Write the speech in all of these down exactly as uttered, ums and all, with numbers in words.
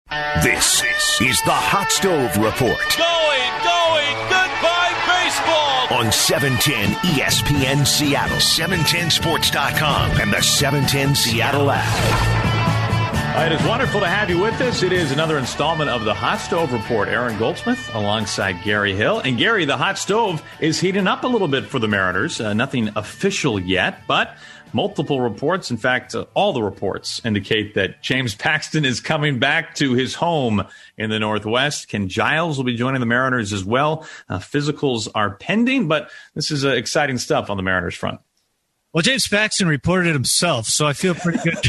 This is the Hot Stove Report. Going, going, goodbye baseball. On seven ten E S P N Seattle, seven ten sports dot com, and the seven ten Seattle app. It is wonderful to have you with us. It is another installment of the Hot Stove Report. Aaron Goldsmith alongside Gary Hill. And Gary, the hot stove is heating up a little bit for the Mariners. Uh, nothing official yet, but multiple reports. In fact, uh, all the reports indicate that James Paxton is coming back to his home in the Northwest. Ken Giles will be joining the Mariners as well. Uh, physicals are pending, but this is uh, exciting stuff on the Mariners front. Well, James Paxton reported it himself, so I feel pretty good.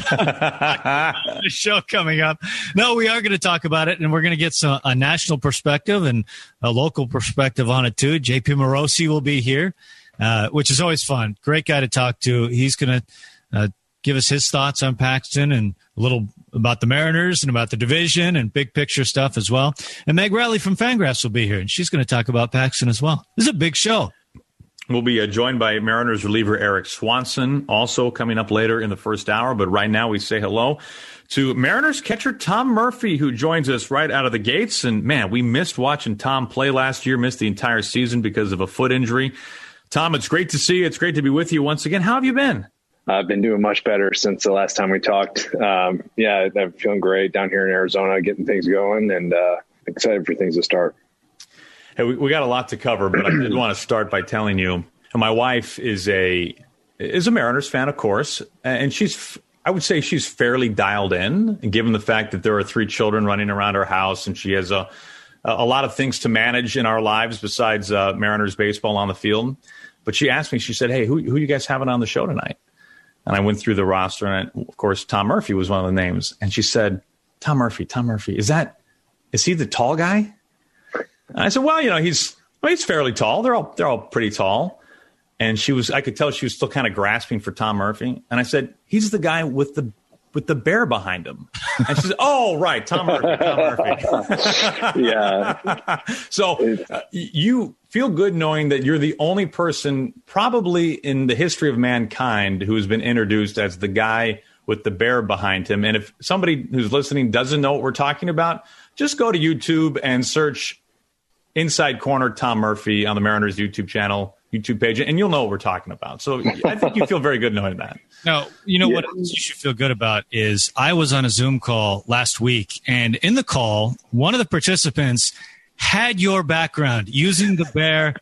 The show coming up. No, we are going to talk about it, and we're going to get some, a national perspective and a local perspective on it, too. J P Morosi will be here, uh, which is always fun. Great guy to talk to. He's going to uh, give us his thoughts on Paxton and a little about the Mariners and about the division and big picture stuff as well. And Meg Rowley from Fangraphs will be here, and she's going to talk about Paxton as well. This is a big show. We'll be uh, joined by Mariners reliever Eric Swanson, also coming up later in the first hour. But right now we say hello to Mariners catcher Tom Murphy, who joins us right out of the gates. And, man, we missed watching Tom play last year, missed the entire season because of a foot injury. Tom, it's great to see you. It's great to be with you once again. How have you been? I've been doing much better since the last time we talked. Um, yeah, I'm feeling great down here in Arizona, getting things going, and uh, excited for things to start. Hey, we, we got a lot to cover, but I did want to start by telling you, my wife is a is a Mariners fan, of course, and she's, I would say she's fairly dialed in, given the fact that there are three children running around her house, and she has a a lot of things to manage in our lives besides uh, Mariners baseball on the field. But she asked me, she said, hey, who who you guys having on the show tonight? And I went through the roster, and I, of course, Tom Murphy was one of the names. And she said, Tom Murphy, Tom Murphy, is that is he the tall guy? And I said, well, you know, he's well, he's fairly tall. They're all they're all pretty tall. And she was, I could tell she was still kind of grasping for Tom Murphy. And I said, he's the guy with the with the bear behind him. And she said, oh, right, Tom Murphy, Tom Murphy. Yeah. So uh, you feel good knowing that you're the only person probably in the history of mankind who has been introduced as the guy with the bear behind him. And if somebody who's listening doesn't know what we're talking about, just go to YouTube and search Inside Corner Tom Murphy on the Mariners YouTube channel, YouTube page, and you'll know what we're talking about. So I think you feel very good knowing that. No, you know yeah. what you should feel good about is I was on a Zoom call last week, and in the call, one of the participants had your background using the bear,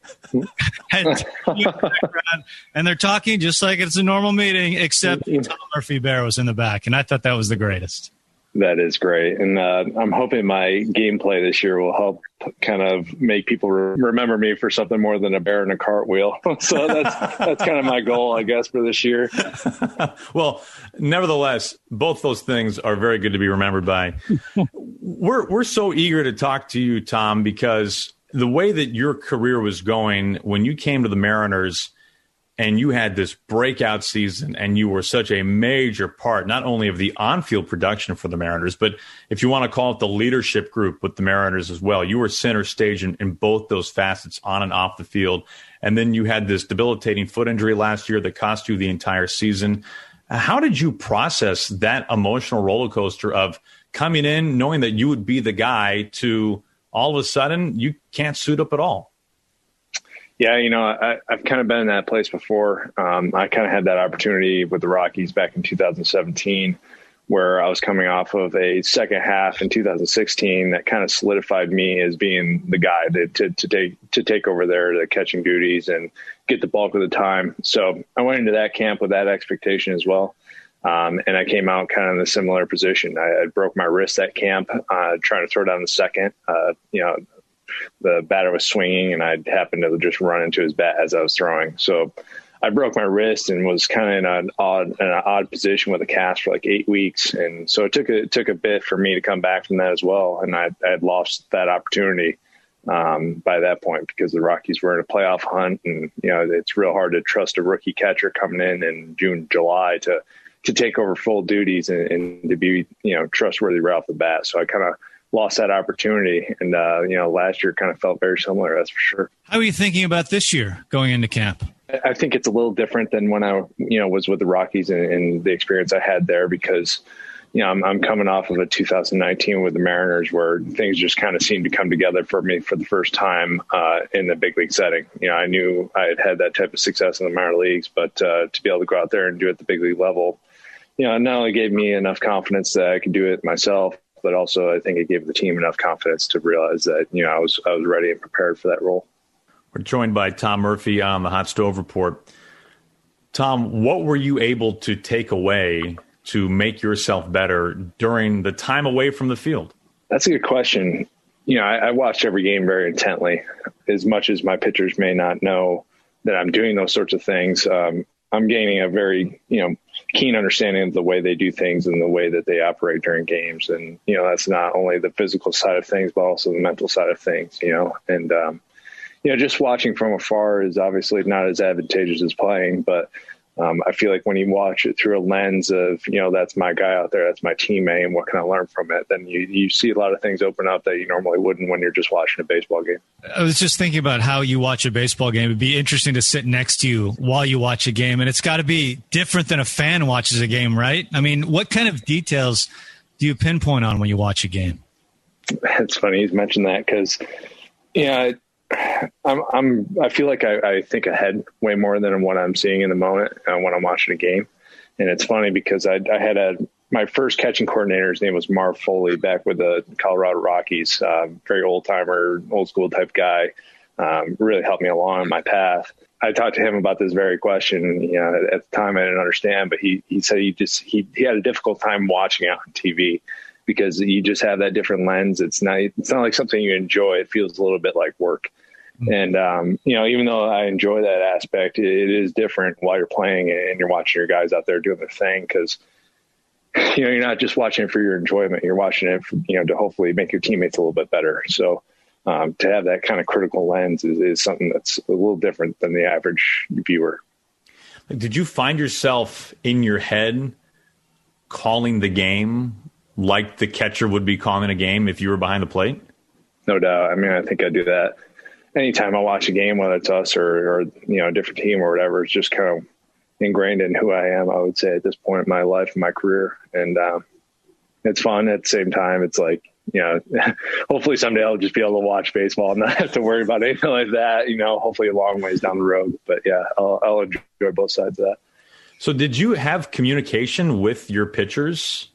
had your background, and they're talking just like it's a normal meeting, except Tom Murphy bear was in the back, and I thought that was the greatest. That is great. And uh, I'm hoping my gameplay this year will help kind of make people re- remember me for something more than a bear and a cartwheel. So that's that's kind of my goal, I guess, for this year. Well, nevertheless, both those things are very good to be remembered by. We're we're so eager to talk to you, Tom, because the way that your career was going when you came to the Mariners and you had this breakout season and you were such a major part, not only of the on-field production for the Mariners, but if you want to call it the leadership group with the Mariners as well, you were center stage in, in both those facets, on and off the field. And then you had this debilitating foot injury last year that cost you the entire season. How did you process that emotional roller coaster of coming in, knowing that you would be the guy, to all of a sudden you can't suit up at all? Yeah, you know, I, I've kind of been in that place before. Um, I kind of had that opportunity with the Rockies back in two thousand seventeen, where I was coming off of a second half in two thousand sixteen that kind of solidified me as being the guy that, to, to take to take over there, the catching duties and get the bulk of the time. So I went into that camp with that expectation as well. Um, and I came out kind of in a similar position. I, I broke my wrist at camp, uh, trying to throw down the second, uh, you know, the batter was swinging and I happened to just run into his bat as I was throwing. So I broke my wrist and was kind of in an odd, in an odd position with a cast for like eight weeks. And so it took a, it took a bit for me to come back from that as well. And I, I had lost that opportunity um, by that point because the Rockies were in a playoff hunt, and, you know, it's real hard to trust a rookie catcher coming in in June, July to, to take over full duties and, and to be, you know, trustworthy right off the bat. So I kind of lost that opportunity. And, uh, you know, last year kind of felt very similar, that's for sure. How are you thinking about this year going into camp? I think it's a little different than when I, you know, was with the Rockies and, and the experience I had there, because, you know, I'm, I'm coming off of a two thousand nineteen with the Mariners where things just kind of seemed to come together for me for the first time uh, in the big league setting. You know, I knew I had had that type of success in the minor leagues, but uh, to be able to go out there and do it at the big league level, you know, it not only gave me enough confidence that I could do it myself, but also I think it gave the team enough confidence to realize that, you know, I was I was ready and prepared for that role. We're joined by Tom Murphy on the Hot Stove Report. Tom, what were you able to take away to make yourself better during the time away from the field? That's a good question. You know, I, I watched every game very intently. As much as my pitchers may not know that I'm doing those sorts of things, um, I'm gaining a very, you know, keen understanding of the way they do things and the way that they operate during games. And, you know, that's not only the physical side of things, but also the mental side of things, you know, and, um, you know, just watching from afar is obviously not as advantageous as playing, but Um, I feel like when you watch it through a lens of, you know, that's my guy out there, that's my teammate, and what can I learn from it, then you, you see a lot of things open up that you normally wouldn't when you're just watching a baseball game. I was just thinking about how you watch a baseball game. It'd be interesting to sit next to you while you watch a game, and it's got to be different than a fan watches a game, right? I mean, what kind of details do you pinpoint on when you watch a game? It's funny you mentioned that because, you know, I'm, I'm, I feel like I, I think ahead way more than what I'm seeing in the moment uh, when I'm watching a game. And it's funny because I, I had a, my first catching coordinator's name was Marv Foley back with the Colorado Rockies, uh, very old timer, old school type guy, um, really helped me along on my path. I talked to him about this very question. You know, at the time I didn't understand, but he, he said he just, he, he had a difficult time watching it on T V because you just have that different lens. It's not, it's not like something you enjoy. It feels a little bit like work. And, um, you know, even though I enjoy that aspect, it, it is different while you're playing and you're watching your guys out there doing their thing because, you know, you're not just watching it for your enjoyment. You're watching it, for, you know, to hopefully make your teammates a little bit better. So um, to have that kind of critical lens is, is something that's a little different than the average viewer. Did you find yourself in your head calling the game like the catcher would be calling a game if you were behind the plate? No doubt. I mean, I think I do that. Anytime I watch a game, whether it's us or, or, you know, a different team or whatever, it's just kind of ingrained in who I am, I would say, at this point in my life and my career. And um, it's fun. At the same time, it's like, you know, hopefully someday I'll just be able to watch baseball and not have to worry about anything like that, you know, hopefully a long ways down the road. But, yeah, I'll, I'll enjoy both sides of that. So did you have communication with your pitchers,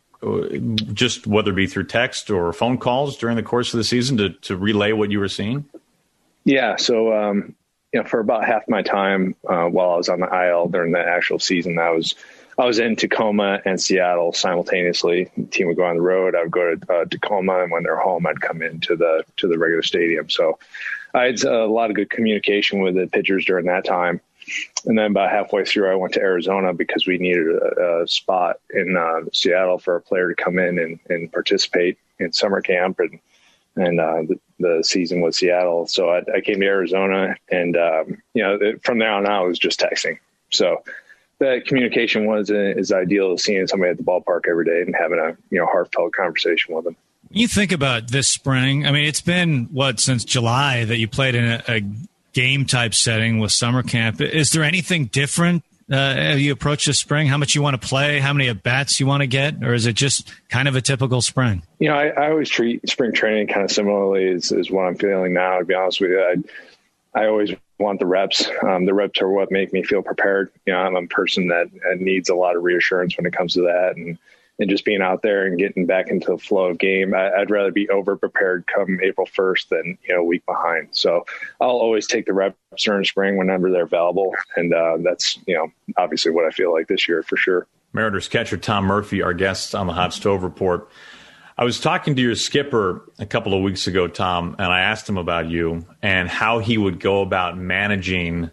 just whether it be through text or phone calls during the course of the season to, to relay what you were seeing? Yeah. So, um, you know, for about half my time uh, while I was on the I L during the actual season, I was I was in Tacoma and Seattle simultaneously. The team would go on the road. I would go to uh, Tacoma, and when they're home, I'd come into the to the regular stadium. So I had a lot of good communication with the pitchers during that time. And then about halfway through, I went to Arizona because we needed a, a spot in uh, Seattle for a player to come in and, and participate in summer camp. And And uh, the, the season was Seattle. So I, I came to Arizona and, um, you know, it, from there on out, it was just texting. So that communication was uh, is ideal, seeing somebody at the ballpark every day and having a, you know, heartfelt conversation with them. You think about this spring. I mean, it's been, what, since July that you played in a, a game-type setting with summer camp. Is there anything different uh, as you approach this spring? How much you want to play? How many at-bats you want to get? Or is it just kind of a typical spring? You know, I, I always treat spring training kind of similarly as, as what I'm feeling now, to be honest with you. I, I always want the reps. Um, the reps are what make me feel prepared. You know, I'm a person that needs a lot of reassurance when it comes to that. And and just being out there and getting back into the flow of game, I, I'd rather be over-prepared come April first than, you know, a week behind. So I'll always take the reps during spring whenever they're available. And uh, that's, you know, obviously what I feel like this year for sure. Mariners catcher Tom Murphy, our guest on the Hot Stove Report. I was talking to your skipper a couple of weeks ago, Tom, and I asked him about you and how he would go about managing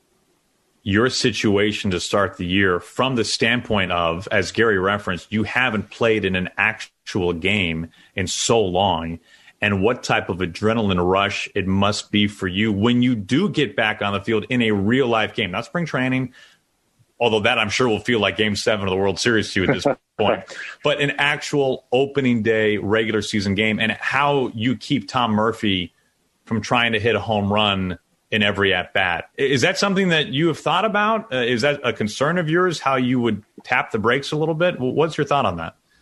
your situation to start the year from the standpoint of, as Gary referenced, you haven't played in an actual game in so long, and what type of adrenaline rush it must be for you when you do get back on the field in a real-life game, not spring training, although that I'm sure will feel like Game seven of the World Series to you at this point, but an actual opening day regular season game, and how you keep Tom Murphy from trying to hit a home run in every at-bat. Is that something that you have thought about? Uh, is that a concern of yours, how you would tap the brakes a little bit? What's your thought on that?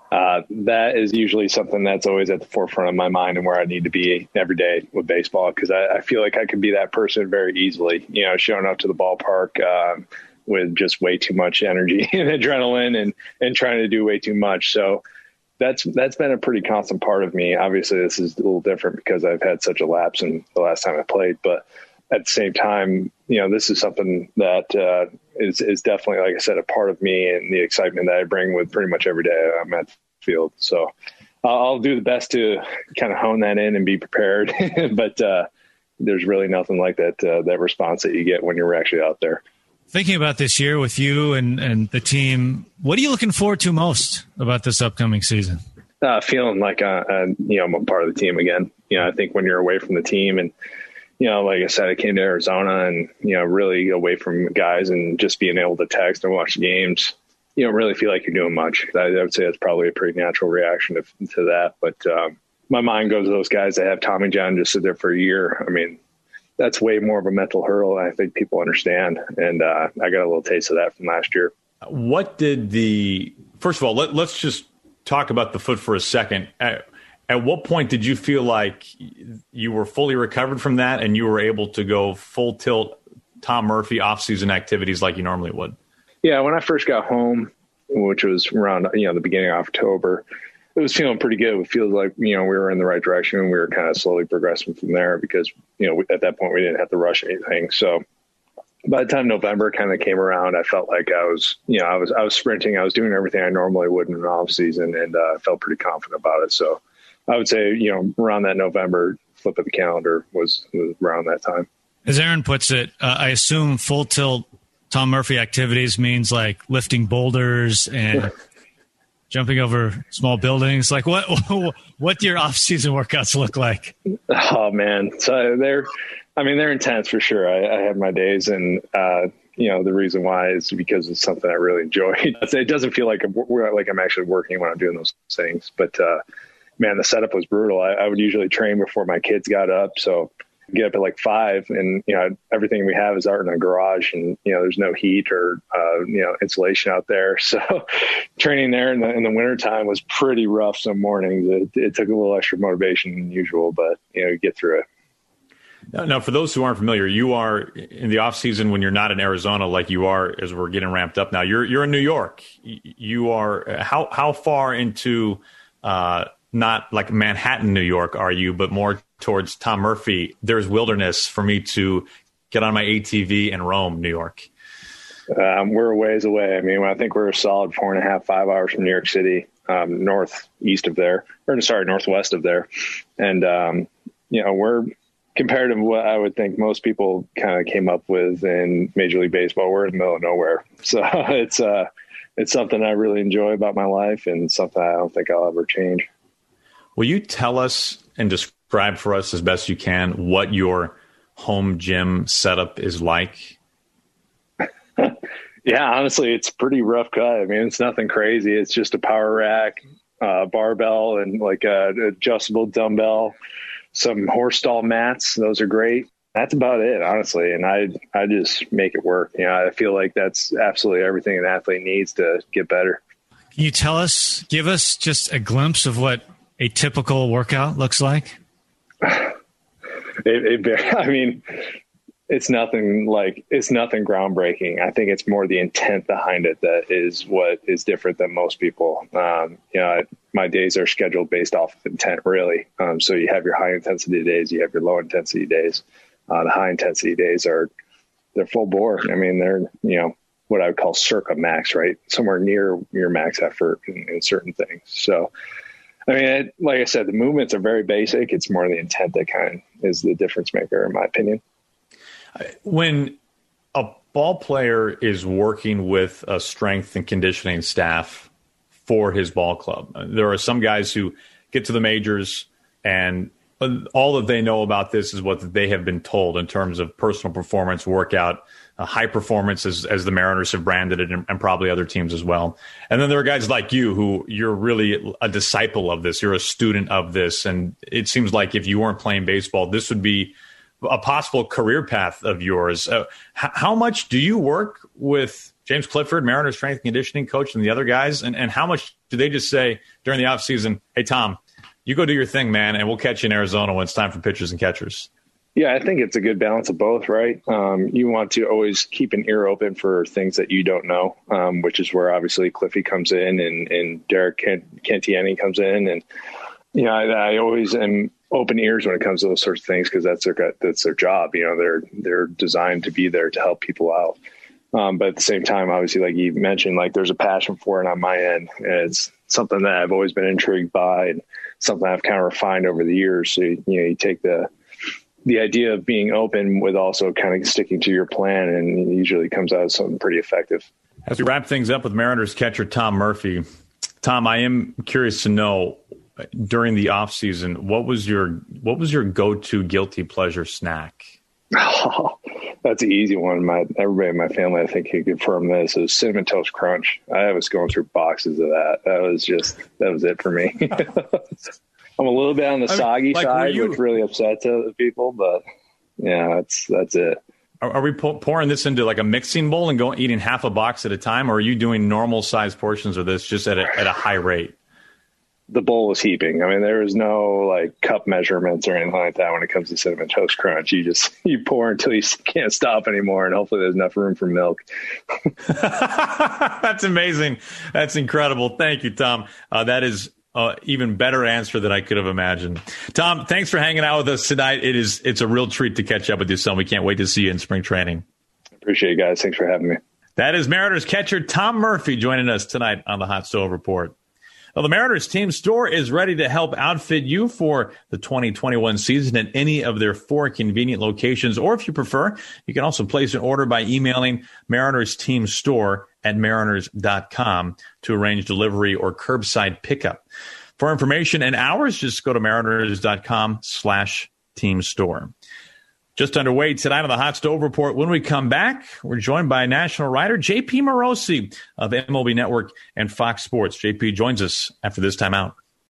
uh, that is usually something that's always at the forefront of my mind and where I need to be every day with baseball, because I, I feel like I could be that person very easily, you know, showing up to the ballpark um, with just way too much energy and adrenaline and, and trying to do way too much. So that's that's been a pretty constant part of me. Obviously, this is a little different because I've had such a lapse in the last time I played, but at the same time, you know, this is something that uh, is, is definitely, like I said, a part of me and the excitement that I bring with pretty much every day I'm at the field. So uh, I'll do the best to kind of hone that in and be prepared. But uh, there's really nothing like that, uh, that response that you get when you're actually out there. Thinking about this year with you and, and the team, what are you looking forward to most about this upcoming season? Uh, feeling like, uh, uh, you know, I'm a part of the team again. You know, I think when you're away from the team and, you know, like I said, I came to Arizona and, you know, really away from guys and just being able to text and watch games, you don't really feel like you're doing much. I, I would say that's probably a pretty natural reaction to, to that. But um, my mind goes to those guys that have Tommy John just sit there for a year. I mean, that's way more of a mental hurdle. I think people understand. And uh, I got a little taste of that from last year. What did the – first of all, let, let's just talk about the foot for a second. At, At what point did you feel like you were fully recovered from that and you were able to go full tilt Tom Murphy off-season activities like you normally would? Yeah, when I first got home, which was around, you know, the beginning of October, it was feeling pretty good. It feels like, you know, we were in the right direction and we were kind of slowly progressing from there because, you know, at that point we didn't have to rush anything. So by the time November kind of came around, I felt like I was, you know, I was, I was sprinting. I was doing everything I normally would in an off season, and uh, I felt pretty confident about it. So I would say, you know, around that November flip of the calendar was, was around that time. As Aaron puts it, uh, I assume full tilt Tom Murphy activities means like lifting boulders and jumping over small buildings. Like what, what do your off season workouts look like? Oh man. So they're, I mean, they're intense for sure. I, I have my days, and, uh, you know, the reason why is because it's something I really enjoy. It doesn't feel like I'm, like I'm actually working when I'm doing those things, but, uh, man, the setup was brutal. I, I would usually train before my kids got up. So get up at like five, and, you know, everything we have is out in a garage, and, you know, there's no heat or, uh, you know, insulation out there. So training there in the, in the wintertime was pretty rough some mornings. It, it took a little extra motivation than usual, but, you know, you get through it. Now, now, for those who aren't familiar, you are in the off season when you're not in Arizona, like you are as we're getting ramped up now. You're you're in New York. You are how how far into uh, not like Manhattan, New York, are you, but more towards Tom Murphy? There's wilderness for me to get on my A T V and roam New York. Um, we're a ways away. I mean, I think we're a solid four and a half, five hours from New York City, um, northeast of there, or sorry, northwest of there, and um, you know, we're. Compared to what I would think most people kind of came up with in Major League Baseball, we're in the middle of nowhere. So it's uh, it's something I really enjoy about my life, and something I don't think I'll ever change. Will you tell us and describe for us as best you can what your home gym setup is like? Yeah, honestly, it's pretty rough cut. I mean, it's nothing crazy. It's just a power rack, uh, barbell, and like a adjustable dumbbell. Some horse stall mats. Those are great. That's about it, honestly. And I, I just make it work. You know, I feel like that's absolutely everything an athlete needs to get better. Can you tell us, give us just a glimpse of what a typical workout looks like? it, it, I mean, it's nothing like, it's nothing groundbreaking. I think it's more the intent behind it that is what is different than most people. Um, you know, I, my days are scheduled based off of intent, really. Um, so you have your high intensity days, you have your low intensity days. Uh, the high intensity days are, they're full bore. I mean, they're, you know, what I would call circa max, right? Somewhere near your max effort in, in certain things. So, I mean, it, like I said, the movements are very basic. It's more the intent that kind of is the difference maker, in my opinion. When a ball player is working with a strength and conditioning staff for his ball club, there are some guys who get to the majors and all that they know about this is what they have been told in terms of personal performance, workout, uh, high performance, as, as the Mariners have branded it, and, and probably other teams as well. And then there are guys like you who you're really a disciple of this. You're a student of this. And it seems like if you weren't playing baseball, this would be a possible career path of yours. Uh, h- how much do you work with James Clifford, Mariners strength and conditioning coach, and the other guys? And, and how much do they just say during the offseason, hey, Tom, you go do your thing, man, and we'll catch you in Arizona when it's time for pitchers and catchers? Yeah, I think it's a good balance of both, right? Um, you want to always keep an ear open for things that you don't know, um, which is where obviously Cliffy comes in and, and Derek Kent- Cantiani comes in. And, you know, I, I always am open ears when it comes to those sorts of things because that's their, that's their job. You know, they're, they're designed to be there to help people out. Um, but at the same time, obviously, like you mentioned, like there's a passion for it on my end. And it's something that I've always been intrigued by and something I've kind of refined over the years. So, you know, you take the, the idea of being open with also kind of sticking to your plan, and it usually comes out as something pretty effective. As we wrap things up with Mariners catcher Tom Murphy, Tom, I am curious to know during the off season, what was your what was your go-to guilty pleasure snack? Oh, that's an easy one. My everybody in my family, I think, could confirm this. It was Cinnamon Toast Crunch. I was going through boxes of that. That was just that was it for me. I'm a little bit on the I soggy mean, like, side, you, which really upsets other people, but yeah, that's that's it. Are, are we pouring this into like a mixing bowl and going eating half a box at a time, or are you doing normal sized portions of this just at a, at a high rate? The bowl was heaping. I mean, there was no like cup measurements or anything like that when it comes to Cinnamon Toast Crunch. You just you pour until you can't stop anymore, and hopefully there's enough room for milk. That's amazing. That's incredible. Thank you, Tom. Uh, that is. Uh, even better answer than I could have imagined. Tom, thanks for hanging out with us tonight. It is, it's a real treat to catch up with you, son. We can't wait to see you in spring training. Appreciate it, guys. Thanks for having me. That is Mariners catcher Tom Murphy joining us tonight on the Hot Stove Report. Well, the Mariners team store is ready to help outfit you for the twenty twenty-one season at any of their four convenient locations. Or if you prefer, you can also place an order by emailing Mariners Team Store at mariners dot com to arrange delivery or curbside pickup. For information and hours, just go to mariners dot com slash team store. Just underway tonight on the Hot Stove Report. When we come back, we're joined by national writer J P Morosi of M L B Network and Fox Sports. J P joins us after this timeout.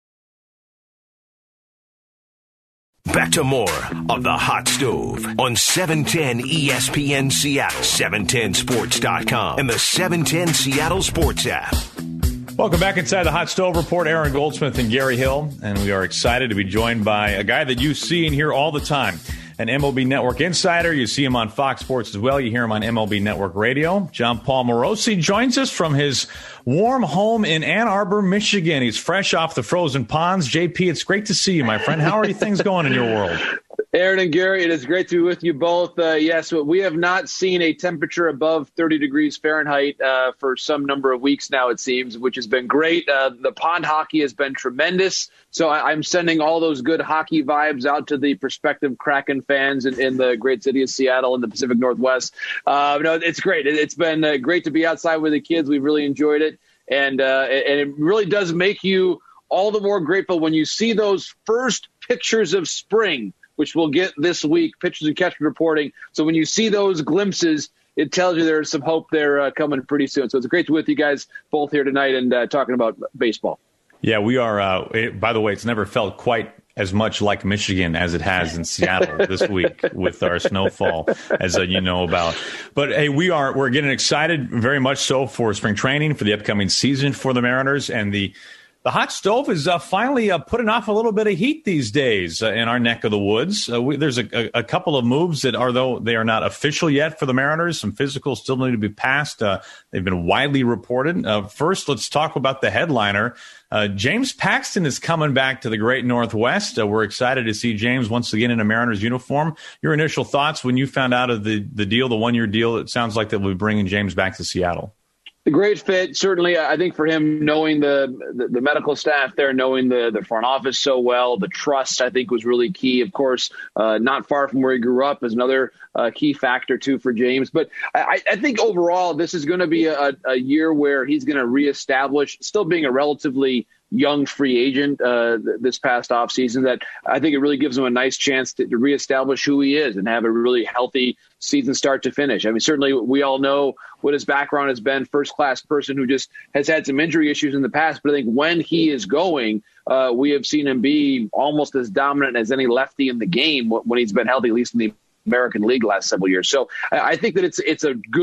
Back to more of the Hot Stove on seven ten E S P N Seattle, seven ten sports dot com, and the seven ten Seattle Sports app. Welcome back inside the Hot Stove Report. Aaron Goldsmith and Gary Hill, and we are excited to be joined by a guy that you see and hear all the time, an M L B Network insider. You see him on Fox Sports as well. You hear him on M L B Network Radio. John Paul Morosi joins us from his warm home in Ann Arbor, Michigan. He's fresh off the frozen ponds. J P, it's great to see you, my friend. How are things going in your world? Aaron and Gary, it is great to be with you both. Uh, yes, we have not seen a temperature above thirty degrees Fahrenheit uh, for some number of weeks now, it seems, which has been great. Uh, the pond hockey has been tremendous. So I, I'm sending all those good hockey vibes out to the prospective Kraken fans in, in the great city of Seattle in the Pacific Northwest. Uh, no, it's great. It, it's been uh, great to be outside with the kids. We've really enjoyed it. And, uh, and it really does make you all the more grateful when you see those first pictures of spring, which we'll get this week, pitchers and catchers reporting. So when you see those glimpses, it tells you there's some hope there uh, coming pretty soon. So it's great to be with you guys both here tonight and uh, talking about baseball. Yeah, we are. Uh, it, by the way, it's never felt quite as much like Michigan as it has in Seattle this week with our snowfall, as uh, you know about. But hey, we are we're getting excited very much so for spring training, for the upcoming season for the Mariners, and the The hot stove is uh, finally uh, putting off a little bit of heat these days uh, in our neck of the woods. Uh, we, there's a, a, a couple of moves that, are though they are not official yet for the Mariners, some physicals still need to be passed. Uh, they've been widely reported. Uh, first, let's talk about the headliner. Uh, James Paxton is coming back to the Great Northwest. Uh, we're excited to see James once again in a Mariners uniform. Your initial thoughts when you found out of the, the deal, the one-year deal? It sounds like that we'll be bringing James back to Seattle. A great fit, certainly. I think for him, knowing the, the the medical staff there, knowing the the front office so well, the trust I think was really key. Of course, uh, not far from where he grew up is another uh, key factor too for James. But I, I think overall, this is going to be a, a year where he's going to reestablish, still being a relatively young free agent uh, this past offseason, that I think it really gives him a nice chance to, to reestablish who he is and have a really healthy season start to finish. I mean, certainly we all know what his background has been, first-class person who just has had some injury issues in the past. But I think when he is going, uh, we have seen him be almost as dominant as any lefty in the game when he's been healthy, at least in the American League last several years. So I think that it's it's a good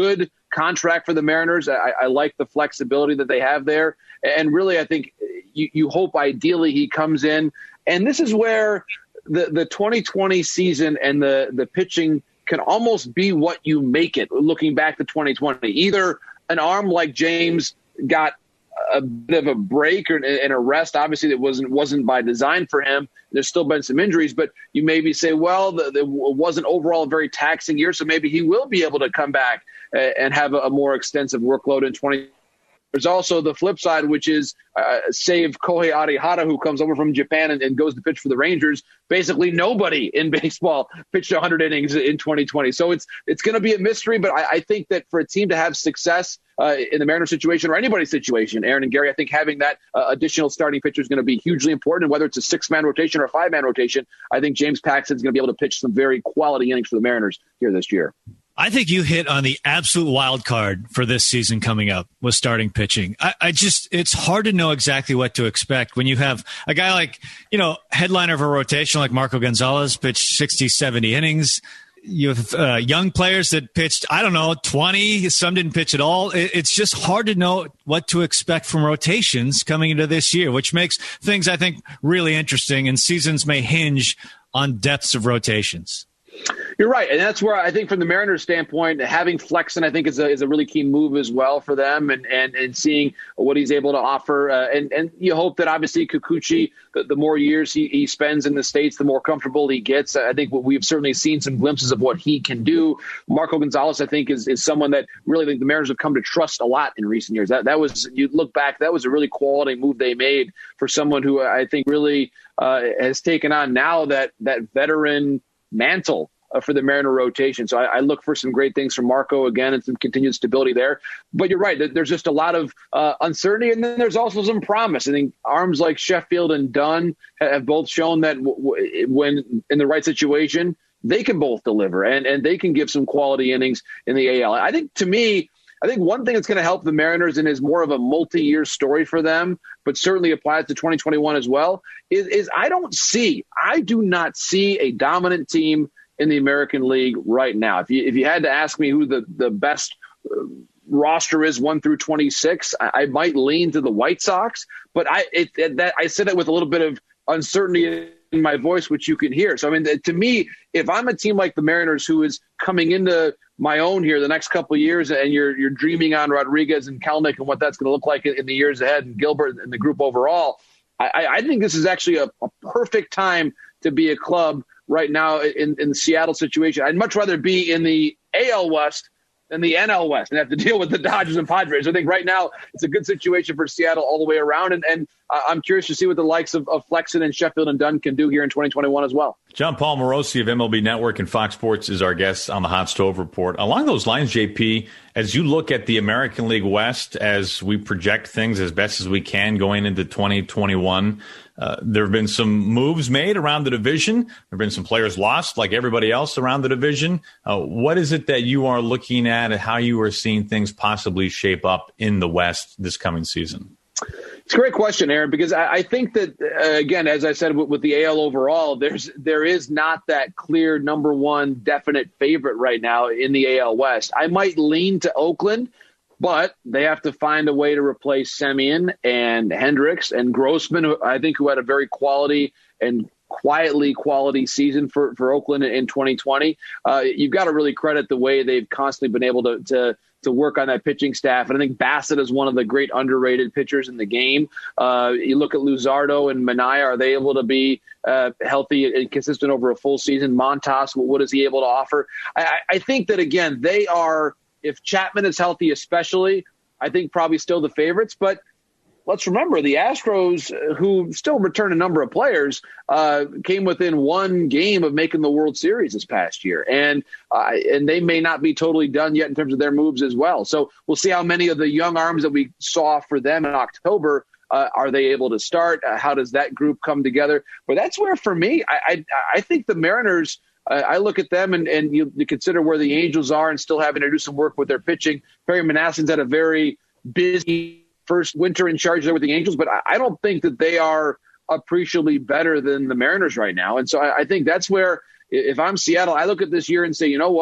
contract for the Mariners. I, I like the flexibility that they have there. And really, I think you, you hope ideally he comes in. And this is where the, the twenty twenty season and the, the pitching can almost be what you make it, looking back to twenty twenty. Either an arm like James got a bit of a break or an arrest, obviously that wasn't wasn't by design for him. There's still been some injuries, but you maybe say, well, the, the, it wasn't overall a very taxing year, so maybe he will be able to come back and have a, a more extensive workload in twenty. There's also the flip side, which is uh, save Kohei Arihara, who comes over from Japan and, and goes to pitch for the Rangers. Basically, nobody in baseball pitched one hundred innings in twenty twenty. So it's it's going to be a mystery, but I, I think that for a team to have success uh, in the Mariners situation or anybody's situation, Aaron and Gary, I think having that uh, additional starting pitcher is going to be hugely important. And whether it's a six-man rotation or a five-man rotation, I think James Paxton is going to be able to pitch some very quality innings for the Mariners here this year. I think you hit on the absolute wild card for this season coming up with starting pitching. I, I just, it's hard to know exactly what to expect when you have a guy like, you know, headliner of a rotation like Marco Gonzalez pitched sixty, seventy innings. You have uh, young players that pitched, I don't know, twenty. Some didn't pitch at all. It, it's just hard to know what to expect from rotations coming into this year, which makes things, I think, really interesting. And seasons may hinge on depths of rotations. You're right, and that's where I think from the Mariners' standpoint, having Flexen, I think, is a, is a really key move as well for them, and and, and seeing what he's able to offer. Uh, and, and you hope that, obviously, Kikuchi, the, the more years he, he spends in the States, the more comfortable he gets. I think we've certainly seen some glimpses of what he can do. Marco Gonzalez, I think, is, is someone that really think the Mariners have come to trust a lot in recent years. That, that was, you look back, that was a really quality move they made for someone who I think really uh, has taken on now that that veteran mantle uh, for the Mariner rotation. So I, I look for some great things from Marco again and some continued stability there. But you're right, there's just a lot of uh, uncertainty, and then there's also some promise. I think arms like Sheffield and Dunn have both shown that w- w- when in the right situation, they can both deliver and, and they can give some quality innings in the A L. I think, to me, I think one thing that's going to help the Mariners and is more of a multi-year story for them, but certainly applies to twenty twenty-one as well, is, is I don't see, I do not see a dominant team in the American League right now. If you if you had to ask me who the, the best uh, roster is one through twenty-six, I, I might lean to the White Sox, but I it, it, that I said it with a little bit of uncertainty in my voice, which you can hear. So, I mean, to me, if I'm a team like the Mariners who is coming into my own here the next couple of years, and you're you're dreaming on Rodriguez and Kelenic and what that's going to look like in, in the years ahead, and Gilbert and the group overall, I, I think this is actually a, a perfect time to be a club right now in, in the Seattle situation. I'd much rather be in the A L West than the N L West and have to deal with the Dodgers and Padres. I think right now it's a good situation for Seattle all the way around, and, and I'm curious to see what the likes of, of Flexen and Sheffield and Dunn can do here in twenty twenty-one as well. John Paul Morosi of M L B Network and Fox Sports is our guest on the Hot Stove Report. Along those lines, J P, as you look at the American League West, as we project things as best as we can going into twenty twenty-one, uh, there have been some moves made around the division. There have been some players lost, like everybody else around the division. Uh, what is it that you are looking at and how you are seeing things possibly shape up in the West this coming season? It's a great question, Aaron, because I, I think that, uh, again, as I said with, with the A L overall, there's there is not that clear number one definite favorite right now in the A L West. I might lean to Oakland, but they have to find a way to replace Semien and Hendricks and Grossman, who I think who had a very quality and quietly quality season for, for Oakland in twenty twenty. Uh, you've got to really credit the way they've constantly been able to, to to work on that pitching staff. And I think Bassett is one of the great underrated pitchers in the game. Uh, you look at Luzardo and Minaya, are they able to be uh, healthy and consistent over a full season? Montas, what is he able to offer? I, I think that, again, they are, if Chapman is healthy especially, I think probably still the favorites. But let's remember the Astros, who still return a number of players, uh, came within one game of making the World Series this past year. And uh, and they may not be totally done yet in terms of their moves as well. So we'll see how many of the young arms that we saw for them in October uh, are they able to start? Uh, how does that group come together? But that's where, for me, I, I, I think the Mariners, uh, I look at them and, and you, you consider where the Angels are and still having to do some work with their pitching. Perry Manasson's had a very busy first winter in charge there with the Angels, but I don't think that they are appreciably better than the Mariners right now. And so I, I think that's where, if I'm Seattle, I look at this year and say, you know what,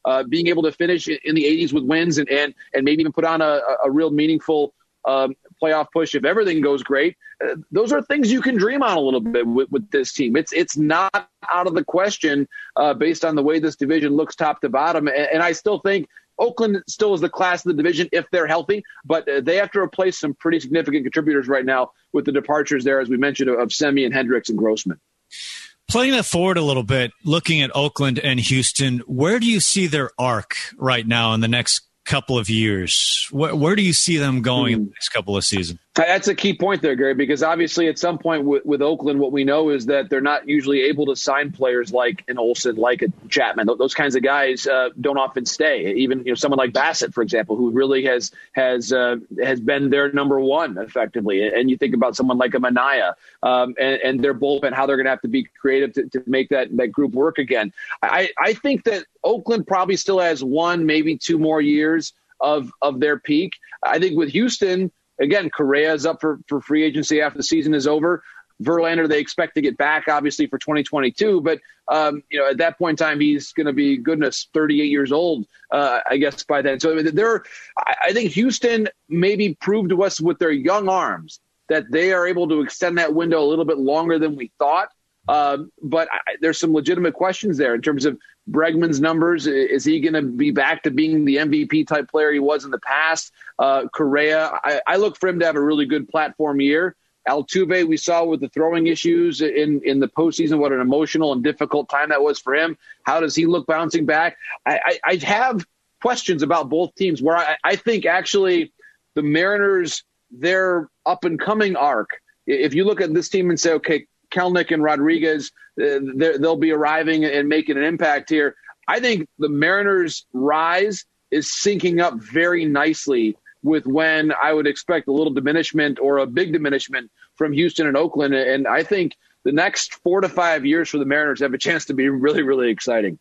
uh, being able to finish in the eighties with wins and, and, and maybe even put on a, a real meaningful um, playoff push if everything goes great. Uh, those are things you can dream on a little bit with, with this team. It's it's not out of the question uh, based on the way this division looks top to bottom. And, and I still think Oakland still is the class of the division if they're healthy, but uh, they have to replace some pretty significant contributors right now with the departures there, as we mentioned, of, of Semi and Hendricks and Grossman. Playing that forward a little bit, looking at Oakland and Houston, where do you see their arc right now in the next couple of years? Where, where do you see them going in the next couple of seasons? That's a key point there, Gary, because obviously at some point with, with Oakland, what we know is that they're not usually able to sign players like an Olsen, like a Chapman. Those kinds of guys uh, don't often stay. Even you know someone like Bassett, for example, who really has has uh, has been their number one effectively. And you think about someone like a Manaea um, and, and their bullpen, how they're going to have to be creative to, to make that, that group work again. I, I think that Oakland probably still has one, maybe two more years of of their peak. I think with Houston, again, Correa is up for, for free agency after the season is over. Verlander, they expect to get back, obviously, for twenty twenty-two. But, um, you know, at that point in time, he's going to be, goodness, thirty-eight years old, uh, I guess, by then. So they're, I think Houston maybe proved to us with their young arms that they are able to extend that window a little bit longer than we thought. Um, but I, there's some legitimate questions there in terms of Bregman's numbers. Is he going to be back to being the M V P type player he was in the past? Uh, Correa, I, I look for him to have a really good platform year. Altuve, we saw with the throwing issues in, in the postseason, what an emotional and difficult time that was for him. How does he look bouncing back? I, I, I have questions about both teams where I, I think actually the Mariners, their up-and-coming arc, if you look at this team and say, okay, Kelenic and Rodriguez, uh, they'll be arriving and making an impact here. I think the Mariners' rise is syncing up very nicely with when I would expect a little diminishment or a big diminishment from Houston and Oakland. And I think the next four to five years for the Mariners have a chance to be really, really exciting.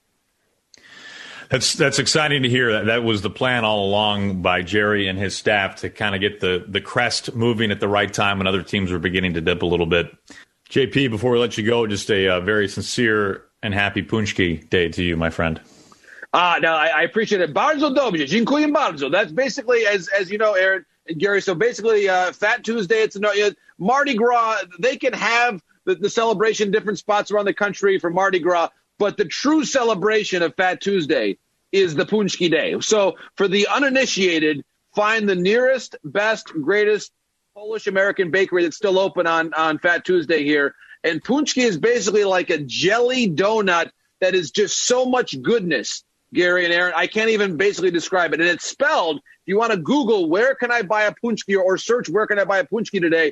That's that's exciting to hear. That that was the plan all along by Jerry and his staff to kind of get the, the crest moving at the right time when other teams were beginning to dip a little bit. J P, before we let you go, just a uh, very sincere and happy Punchki Day to you, my friend. Ah, uh, no, I, I appreciate it. Bardzo dobrze, dziękuję bardzo. That's basically, as as you know, Aaron and Gary, so basically uh, Fat Tuesday, it's no, uh, Mardi Gras, they can have the, the celebration in different spots around the country for Mardi Gras, but the true celebration of Fat Tuesday is the Punchki Day. So for the uninitiated, find the nearest, best, greatest Polish-American bakery that's still open on, on Fat Tuesday here. And Punchki is basically like a jelly donut that is just so much goodness, Gary and Aaron. I can't even basically describe it. And it's spelled, if you want to Google, where can I buy a Punchki, or search where can I buy a Punchki today,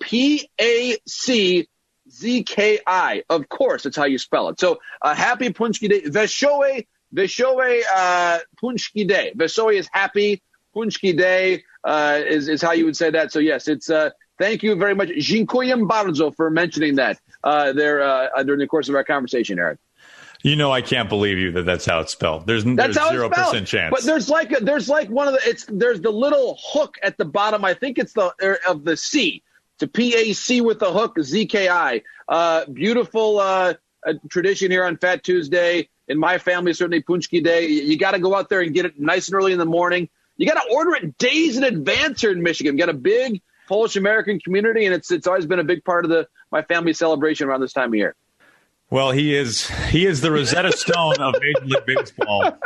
P A C Z K I. Of course, that's how you spell it. So uh, happy Punchki Day. Wesołe, Wesołe uh, Punchki Day. Wesołe is happy. Punchki Day uh, is, is how you would say that. So, yes, it's uh, thank you very much. Dziękuję bardzo for mentioning that uh, there uh, during the course of our conversation, Aaron. You know, I can't believe you that that's how it's spelled. There's, that's there's zero percent chance. But there's like a, there's like one of the it's there's the little hook at the bottom. I think it's the er, of the C. It's a P A C with the hook, Z K I. Uh, beautiful uh, tradition here on Fat Tuesday. In my family, certainly Punchki Day. You, you got to go out there and get it nice and early in the morning. You got to order it days in advance here in Michigan. We got a big Polish-American community, and it's it's always been a big part of the my family celebration around this time of year. Well, he is he is the Rosetta Stone of Major League Baseball,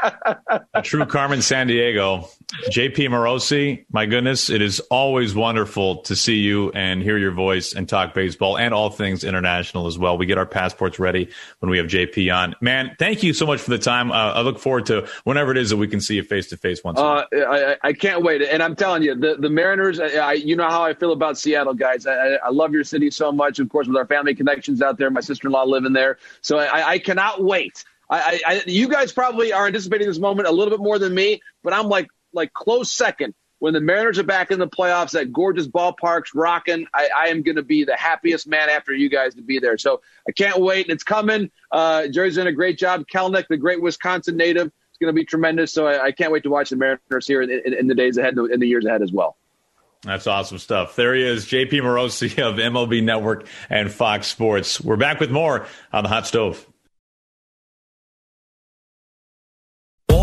a true Carmen Sandiego. J P Morosi, my goodness, it is always wonderful to see you and hear your voice and talk baseball and all things international as well. We get our passports ready when we have J P on. Man, thank you so much for the time. Uh, I look forward to whenever it is that we can see you face to face once. Uh, I, I can't wait. And I'm telling you, the, the Mariners, I, I, you know how I feel about Seattle, guys. I, I love your city so much. Of course, with our family connections out there, my sister-in-law living there. So I, I cannot wait. I, I, you guys probably are anticipating this moment a little bit more than me, but I'm like like close second. When the Mariners are back in the playoffs, that gorgeous ballpark's rocking, I, I am going to be the happiest man after you guys to be there. So I can't wait. It's coming. Uh, Jerry's done a great job. Kelenic, the great Wisconsin native, is going to be tremendous. So I, I can't wait to watch the Mariners here in, in, in the days ahead, in the years ahead as well. That's awesome stuff. There he is, J P Morosi of M L B Network and Fox Sports. We're back with more on the Hot Stove. All things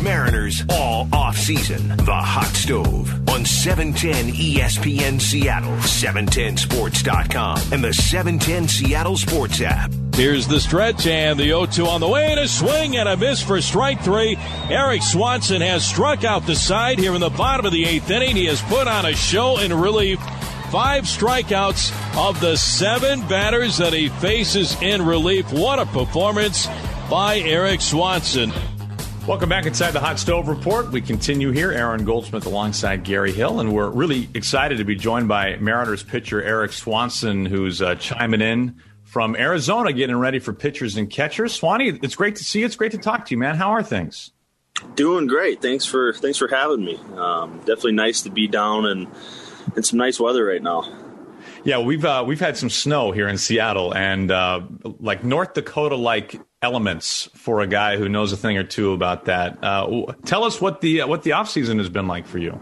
Mariners all off-season. The Hot Stove on seven ten E S P N Seattle, seven ten sports dot com, and the seven ten Seattle Sports app. Here's the stretch and the oh two on the way, and a swing and a miss for strike three. Erik Swanson has struck out the side here in the bottom of the eighth inning. He has put on a show in relief. Five strikeouts of the seven batters that he faces in relief. What a performance by Erik Swanson. Welcome back inside the Hot Stove Report. We continue here. Aaron Goldsmith alongside Gary Hill, and we're really excited to be joined by Mariners pitcher Erik Swanson, who's uh, chiming in from Arizona, getting ready for pitchers and catchers. Swanee, it's great to see you. It's great to talk to you, man. How are things? Doing great. Thanks for thanks for having me. Um, definitely nice to be down and in some nice weather right now. Yeah, we've uh, we've had some snow here in Seattle, and uh, like North Dakota-like elements for a guy who knows a thing or two about that. Uh, tell us what the what the off season has been like for you.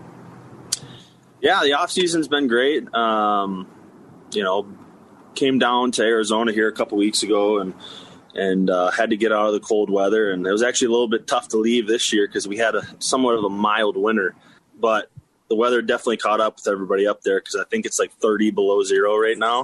Yeah, the off season's been great. Um, you know, came down to Arizona here a couple weeks ago, and and uh, had to get out of the cold weather. And it was actually a little bit tough to leave this year because we had a somewhat of a mild winter, but the weather definitely caught up with everybody up there because I think it's like thirty below zero right now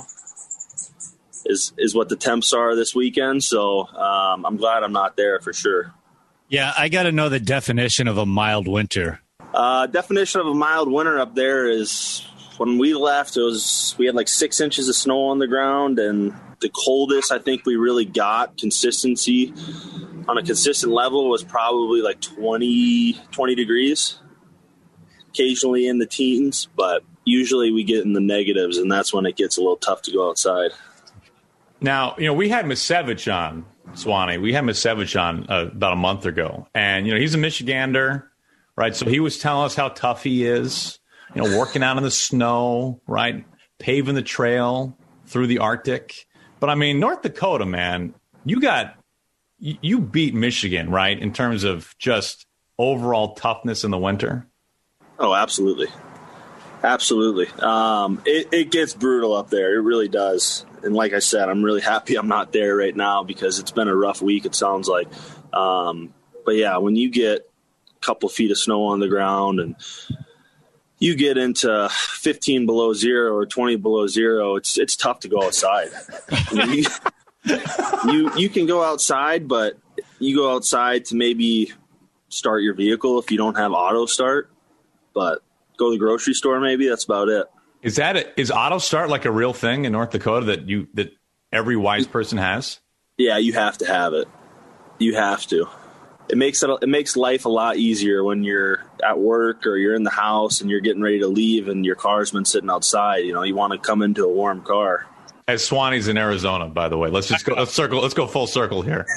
is is what the temps are this weekend. So um, I'm glad I'm not there for sure. Yeah, I got to know the definition of a mild winter. Uh, definition of a mild winter up there is when we left, it was we had like six inches of snow on the ground, and the coldest I think we really got consistency on a consistent level was probably like twenty, twenty degrees. Occasionally in the teens, but usually we get in the negatives, and that's when it gets a little tough to go outside. Now, you know, we had Misevich on, Swanee. We had Misevich on uh, about a month ago, and, you know, he's a Michigander, right? So he was telling us how tough he is, you know, working out in the snow, right? Paving the trail through the Arctic. But, I mean, North Dakota, man, you got – you beat Michigan, right, in terms of just overall toughness in the winter? Oh, absolutely. Absolutely. Um, it, it gets brutal up there. It really does. And like I said, I'm really happy I'm not there right now because it's been a rough week, it sounds like. Um, but, yeah, when you get a couple feet of snow on the ground and you get into fifteen below zero or twenty below zero, it's it's tough to go outside. you, you, you can go outside, but you go outside to maybe start your vehicle if you don't have auto start. But go to the grocery store, maybe that's about it. Is that a, is auto start like a real thing in North Dakota that you that every wise person has? Yeah, you have to have it. You have to. It makes it it makes life a lot easier when you're at work or you're in the house and you're getting ready to leave and your car's been sitting outside. You know, you want to come into a warm car. As Swanee's in Arizona, by the way. Let's just go let's circle. Let's go full circle here.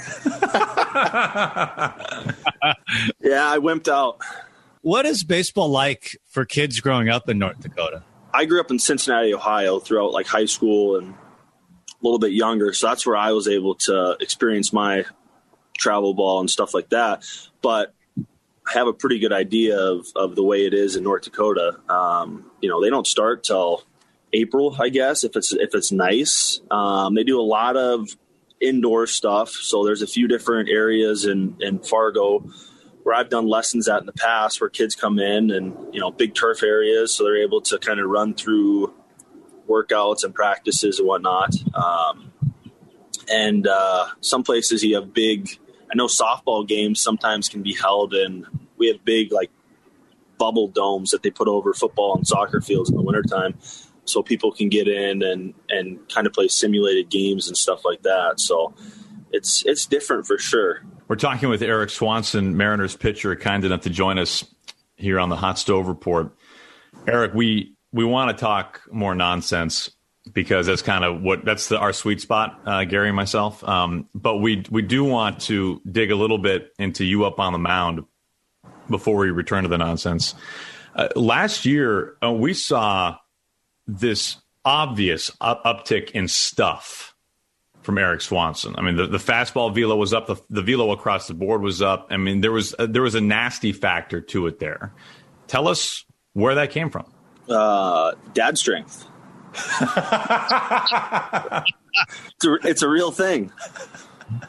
Yeah, I wimped out. What is baseball like for kids growing up in North Dakota? I grew up in Cincinnati, Ohio throughout like high school and a little bit younger. So that's where I was able to experience my travel ball and stuff like that. But I have a pretty good idea of, of the way it is in North Dakota. Um, you know, they don't start till April, I guess, if it's, if it's nice. Um, they do a lot of indoor stuff. So there's a few different areas in, in Fargo where I've done lessons at in the past where kids come in and, you know, big turf areas. So they're able to kind of run through workouts and practices and whatnot. Um, and uh, some places you have big, I know softball games sometimes can be held in, we have big like bubble domes that they put over football and soccer fields in the wintertime. So people can get in and, and kind of play simulated games and stuff like that. So it's, it's different for sure. We're talking with Erik Swanson, Mariners pitcher, kind enough to join us here on the Hot Stove Report. Erik, we we want to talk more nonsense because that's kind of what that's the, our sweet spot, uh, Gary and myself. Um, but we we do want to dig a little bit into you up on the mound before we return to the nonsense. Uh, last year, uh, we saw this obvious up- uptick in stuff from Erik Swanson. I mean, the, the fastball velo was up. The, the velo across the board was up. I mean, there was a, there was a nasty factor to it there. Tell us where that came from. Uh, dad strength. it's, a, it's a real thing.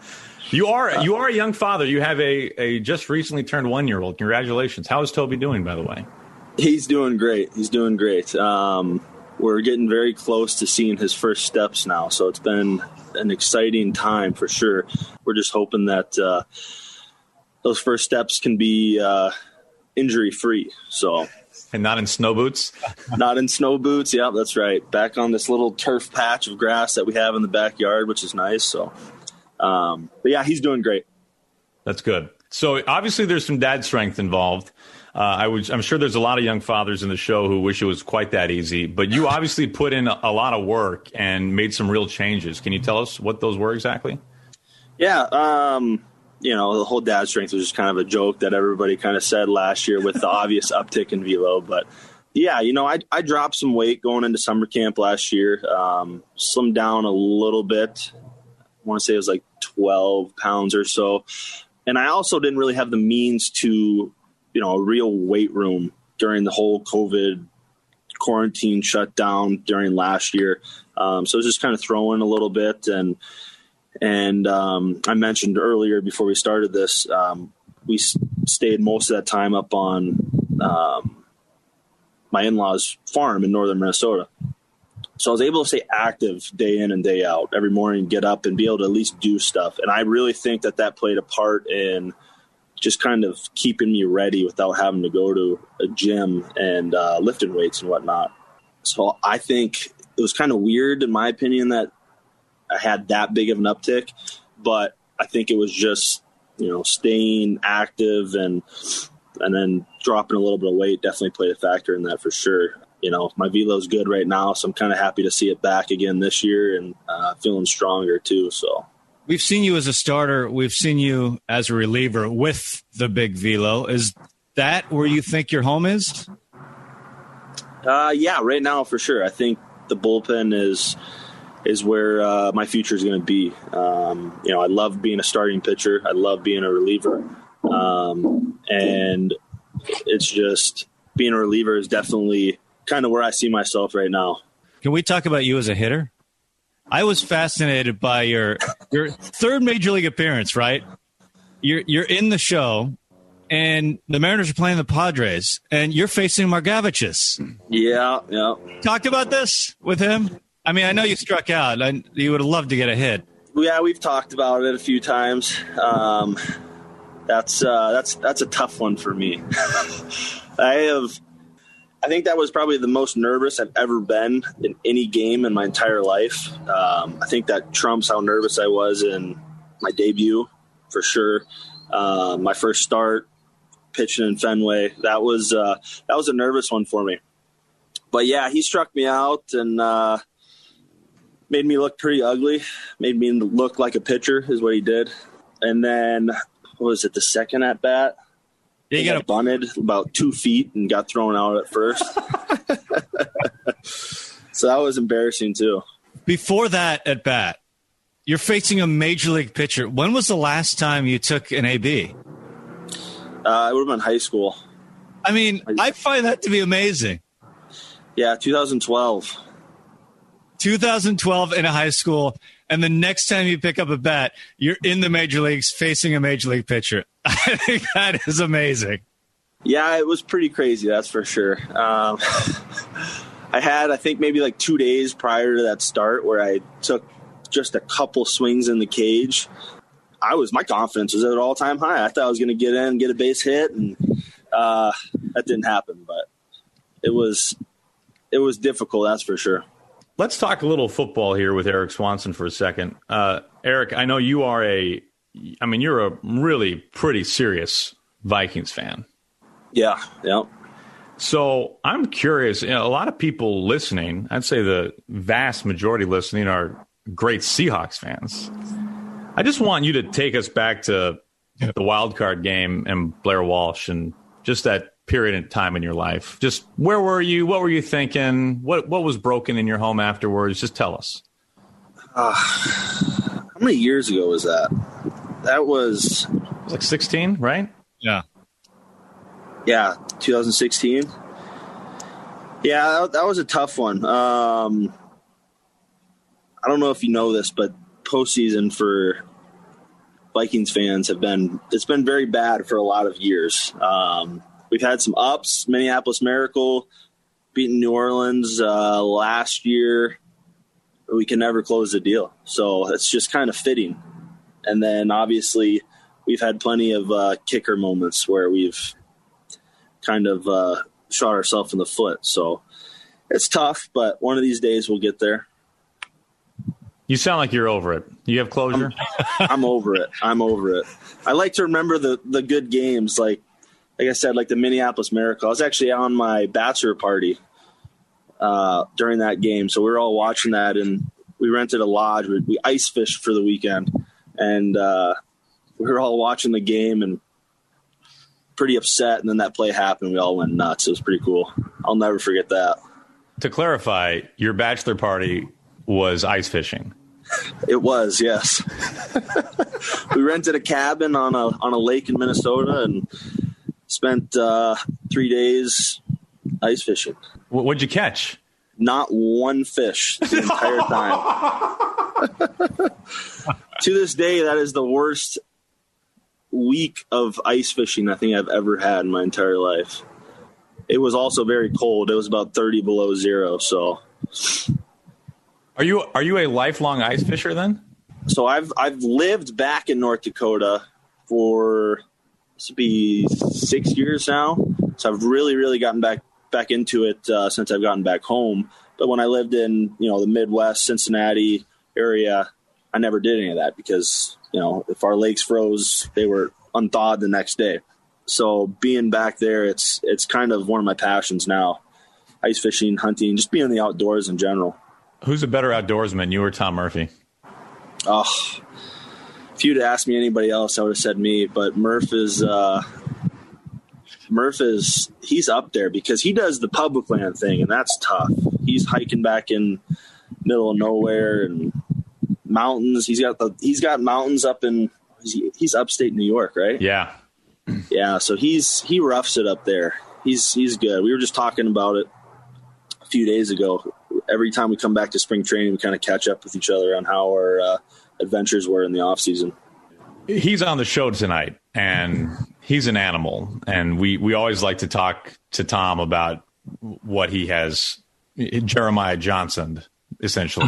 You are you are a young father. You have a, a just recently turned one-year-old. Congratulations. How is Toby doing, by the way? He's doing great. He's doing great. Um, we're getting very close to seeing his first steps now, so it's been an exciting time for sure. We're just hoping that uh, those first steps can be uh, injury-free. So, and not in snow boots? Not in snow boots, yeah, that's right. Back on this little turf patch of grass that we have in the backyard, which is nice. So, um, but yeah, he's doing great. That's good. So obviously there's some dad strength involved. Uh, I was, I'm sure there's a lot of young fathers in the show who wish it was quite that easy, but you obviously put in a, a lot of work and made some real changes. Can you tell us what those were exactly? Yeah. Um, you know, the whole dad strength was just kind of a joke that everybody kind of said last year with the obvious uptick in velo. But yeah, you know, I, I dropped some weight going into summer camp last year, um, slimmed down a little bit. I want to say it was like twelve pounds or so. And I also didn't really have the means to, you know, a real weight room during the whole COVID quarantine shutdown during last year. Um, so it was just kind of throwing a little bit. And, and um, I mentioned earlier before we started this, um, we s- stayed most of that time up on um, my in-laws' farm in northern Minnesota. So I was able to stay active day in and day out, every morning, get up and be able to at least do stuff. And I really think that that played a part in just kind of keeping me ready without having to go to a gym and uh, lifting weights and whatnot. So I think it was kind of weird, in my opinion, that I had that big of an uptick. But I think it was just, you know, staying active and and then dropping a little bit of weight definitely played a factor in that for sure. You know, my velo's good right now, so I'm kind of happy to see it back again this year and uh, feeling stronger too. So we've seen you as a starter. We've seen you as a reliever with the big velo. Is that where you think your home is? Uh, yeah, right now for sure. I think the bullpen is is where uh, my future is going to be. Um, you know, I love being a starting pitcher. I love being a reliever, um, and it's just being a reliever is definitely kind of where I see myself right now. Can we talk about you as a hitter? I was fascinated by your your third major league appearance, right? You're you're in the show, and the Mariners are playing the Padres, and you're facing Margevicius. Yeah, yeah. Talked about this with him? I mean, I know you struck out. I, you would have loved to get a hit. Yeah, we've talked about it a few times. Um, that's uh, that's that's a tough one for me. I have. I think that was probably the most nervous I've ever been in any game in my entire life. Um, I think that trumps how nervous I was in my debut, for sure. Uh, my first start, pitching in Fenway, that was uh, that was a nervous one for me. But yeah, he struck me out and uh, made me look pretty ugly. Made me look like a pitcher, is what he did. And then, what was it, the second at bat? He got bunted about two feet and got thrown out at first. So that was embarrassing too. Before that at bat, you're facing a major league pitcher. When was the last time you took an A B? Uh, it would have been high school. I mean, I find that to be amazing. Yeah, two thousand twelve. two thousand twelve in a high school, and the next time you pick up a bat, you're in the major leagues facing a major league pitcher. I think that is amazing. Yeah, it was pretty crazy, that's for sure. Um, I had, I think, maybe like two days prior to that start where I took just a couple swings in the cage. I was, my confidence was at an all-time high. I thought I was going to get in, get a base hit, and uh, that didn't happen. But it was, it was difficult, that's for sure. Let's talk a little football here with Eric Swanson for a second. Uh, Eric, I know you are a, I mean, you're a really pretty serious Vikings fan. Yeah, yeah. So I'm curious, you know, a lot of people listening, I'd say the vast majority listening are great Seahawks fans. I just want you to take us back to the wild card game and Blair Walsh and just that period in time in your life. Just where were you? What were you thinking? What what was broken in your home afterwards? Just tell us. Uh, how many years ago was that? That was... It was like sixteen, right? Yeah. Yeah, two thousand sixteen. Yeah, that, that was a tough one. Um, I don't know if you know this, but postseason for Vikings fans have been, it's been very bad for a lot of years. Um, we've had some ups, Minneapolis Miracle, beating New Orleans uh, last year. We can never close the deal. So it's just kind of fitting. And then obviously we've had plenty of uh, kicker moments where we've kind of uh, shot ourselves in the foot. So it's tough, but one of these days we'll get there. You sound like you're over it. You have closure? I'm, I'm over it. I'm over it. I like to remember the, the good games. Like, like I said, like the Minneapolis Miracle. I was actually on my bachelor party uh, during that game. So we were all watching that, and we rented a lodge. We, we ice fished for the weekend, and uh, we were all watching the game and pretty upset. And then that play happened. We all went nuts. It was pretty cool. I'll never forget that. To clarify, your bachelor party was ice fishing. It was, yes. We rented a cabin on a on a lake in Minnesota and spent uh, three days ice fishing. What'd you catch? Not one fish the entire time. To this day, that is the worst week of ice fishing I think I've ever had in my entire life. It was also very cold. It was about thirty below zero, so... Are you are you a lifelong ice fisher then? So I've I've lived back in North Dakota for this will be six years now. So I've really really gotten back back into it uh, since I've gotten back home. But when I lived in you know the Midwest, Cincinnati area, I never did any of that because you know if our lakes froze, they were unthawed the next day. So being back there, it's it's kind of one of my passions now: ice fishing, hunting, just being in the outdoors in general. Who's a better outdoorsman, you or Tom Murphy? Oh, if you'd asked me anybody else, I would have said me. But Murph is, uh, Murph is, he's up there because he does the public land thing, and that's tough. He's hiking back in middle of nowhere and mountains. He's got the, he's got mountains up in, he's upstate New York, right? Yeah, yeah. So he's he roughs it up there. He's he's good. We were just talking about it a few days ago. Every time we come back to spring training, we kind of catch up with each other on how our uh, adventures were in the off season. He's on the show tonight, and he's an animal. And we, we always like to talk to Tom about what he has, Jeremiah Johnson, essentially,